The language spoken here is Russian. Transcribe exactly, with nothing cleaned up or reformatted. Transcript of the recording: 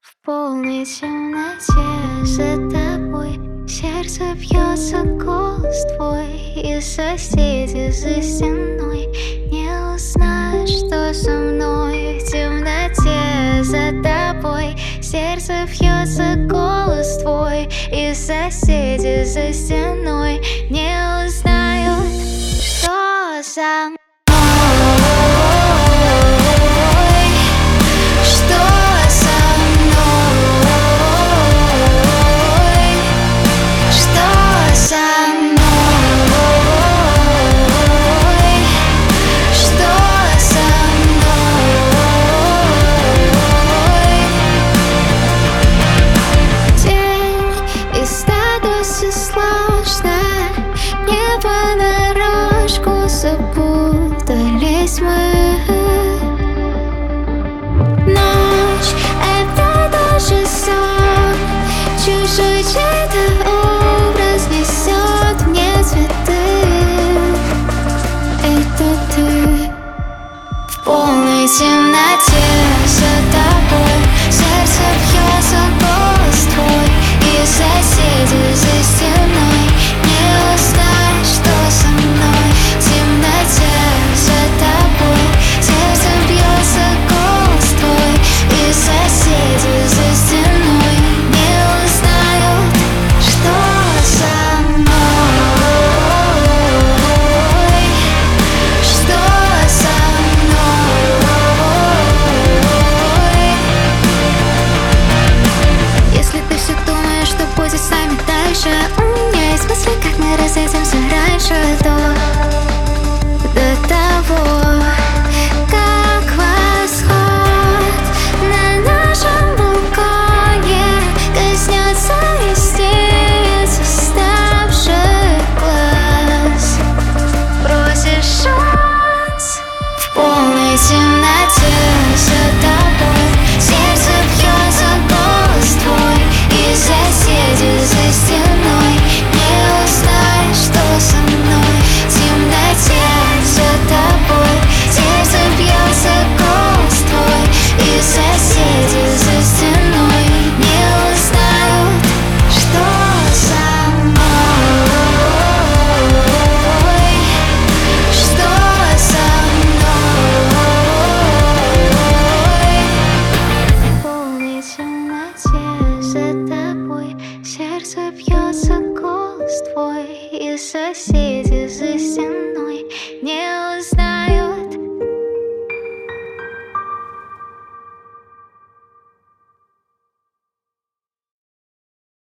В полной темноте за тобой сердце бьется, голос твой, и соседи за стеной не узнают, что со мной. В темноте за тобой сердце бьется, голос твой, и соседи за стеной не узнают, что со мной. Запутались мы. Ночь — это тоже сон, чужой чей-то образ несет мне цветы. Это ты. В полной темноте за тобой сердце бьется, голос твой, и соседи за стеной не узнают, что со мной. В темноте за тобой сердце бьется, голос твой, и соседи за стеной не узнают, что со мной. Что со мной. Если ты все думаешь, что будет с нами дальше, у меня есть мысли, как мы разойдемся раньше, до До того, как восход на нашем балконе коснется ресниц уставших глаз. Просишь шанс в полной темноте за тобой сердце бьется, голос твой, и соседи за стеной не узнают, что со мной. В темноте за тобой сердце бьется, голос твой, и соседи за стеной не узнают, что со мной. Что со мной. В полной темноте за тобой сердце бьется, голос твой, и соседи за стеной